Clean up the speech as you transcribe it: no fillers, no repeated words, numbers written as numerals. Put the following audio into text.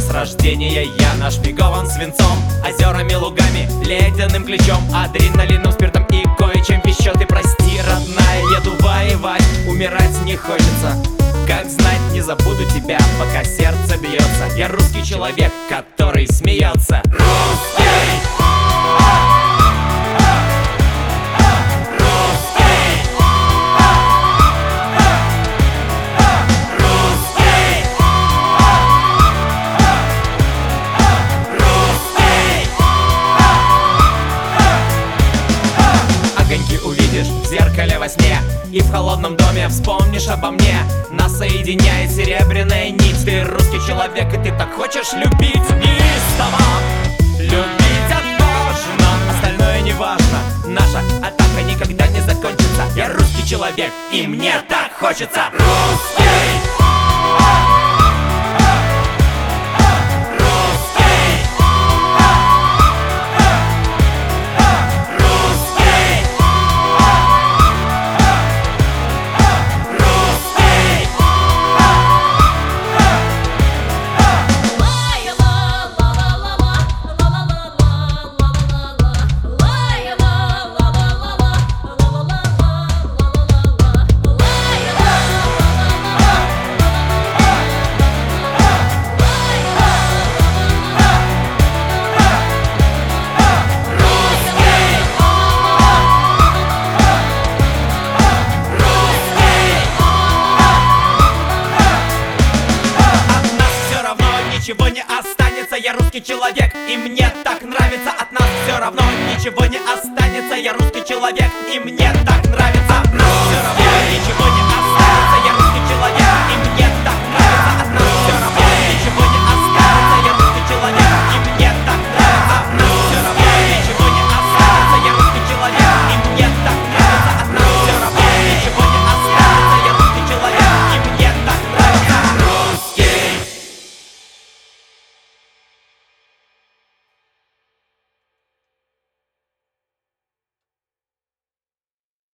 С рождения я нашпигован свинцом, озерами, лугами, ледяным ключом, адреналином, спиртом и кое-чем еще. Ты прости, родная, еду воевать, умирать не хочется. Как знать, не забуду тебя, пока сердце бьется. Я русский человек, который смеется. Русский! В зеркале во сне и в холодном доме вспомнишь обо мне. Нас соединяет серебряная нить. Ты русский человек, и ты так хочешь любить неистово. Любить отважно, остальное не важно. Наша атака никогда не закончится. Я русский человек, и мне так хочется. Русский! Ничего не останется, я русский человек, и мне так нравится. От нас все равно ничего не останется, я русский человек, и мне так нравится.